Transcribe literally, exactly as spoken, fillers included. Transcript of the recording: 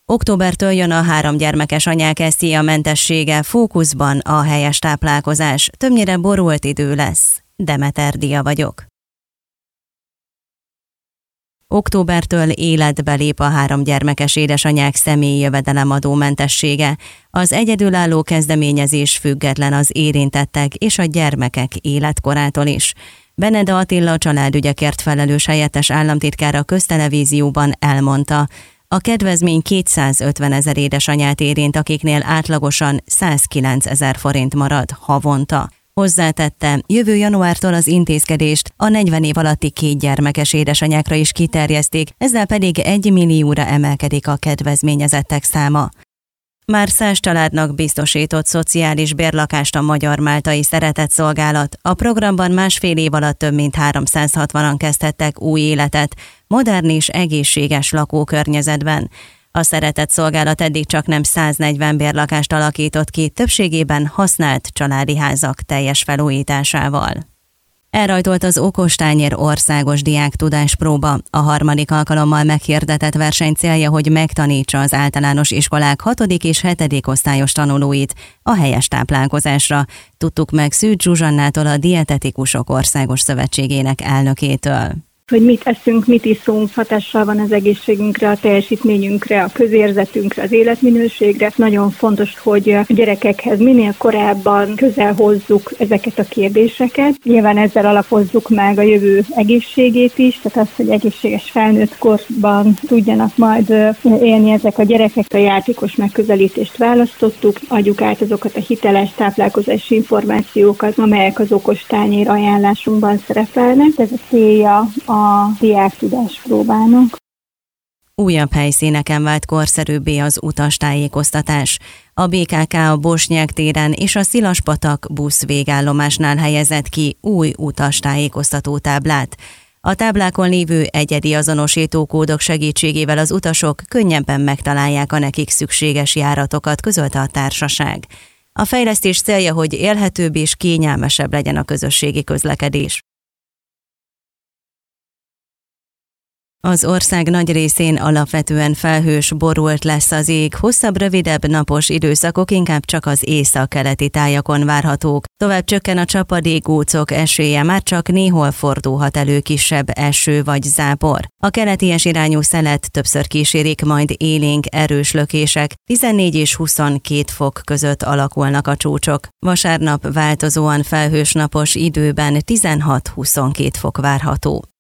Októbertől jön a három gyermekes anyák SZIA mentessége, fókuszban a helyes táplálkozás. Többnyire borult idő lesz. Demeter Dia vagyok. Októbertől életbe lép a három gyermekes édesanyák személyi jövedelemadó mentessége. Az egyedülálló kezdeményezés független az érintettek és a gyermekek életkorától is. Beneda Attila családügyekért felelős helyettes államtitkár a Köztelevízióban elmondta, a kedvezmény kétszázötven ezer édesanyát érint, akiknél átlagosan százkilencezer forint marad havonta. Hozzátette, jövő januártól az intézkedést a negyven év alatti két gyermekes édesanyákra is kiterjesztik, ezzel pedig egy millióra emelkedik a kedvezményezettek száma. Már száz családnak biztosított szociális bérlakást a Magyar Máltai Szeretett Szolgálat. A programban másfél év alatt több mint háromszázhatvanan kezdhettek új életet, modern és egészséges lakókörnyezetben. A Szeretett Szolgálat eddig csak nem száznegyven bérlakást alakított ki, többségében használt családi házak teljes felújításával. Elrajtolt az Okostányér országos diáktudáspróba. A harmadik alkalommal meghirdetett verseny célja, hogy megtanítsa az általános iskolák hatodik és hetedik osztályos tanulóit a helyes táplálkozásra. Tudtuk meg Szűcs Zsuzsannától, a Dietetikusok Országos Szövetségének elnökétől. Hogy mit eszünk, mit iszunk, hatással van az egészségünkre, a teljesítményünkre, a közérzetünkre, az életminőségre. Nagyon fontos, hogy a gyerekekhez minél korábban közel hozzuk ezeket a kérdéseket. Nyilván ezzel alapozzuk meg a jövő egészségét is, tehát az, hogy egészséges felnőtt korban tudjanak majd élni ezek a gyerekek. A játékos megközelítést választottuk, adjuk át azokat a hiteles táplálkozási információkat, amelyek az Okostányér ajánlásunkban szerepelnek. Ez a célja a diáktudáspróbának. Újabb helyszíneken vált korszerűbbé az utastájékoztatás. A bé ká ká a Bosnyák téren és a Szilaspatak busz végállomásnál helyezett ki új utastájékoztató táblát. A táblákon lévő egyedi azonosítókódok segítségével az utasok könnyebben megtalálják a nekik szükséges járatokat, közölte a társaság. A fejlesztés célja, hogy élhetőbb és kényelmesebb legyen a közösségi közlekedés. Az ország nagy részén alapvetően felhős, borult lesz az ég, hosszabb, rövidebb napos időszakok inkább csak az északkeleti tájakon várhatók. Tovább csökken a csapadékgócok esélye, már csak néhol fordulhat elő kisebb eső vagy zápor. A keleties irányú szelet többször kísérik, majd élénk, erős lökések, tizennégy és huszonkét fok között alakulnak a csúcsok. Vasárnap változóan felhős napos időben tizenhat-huszonkét fok várható.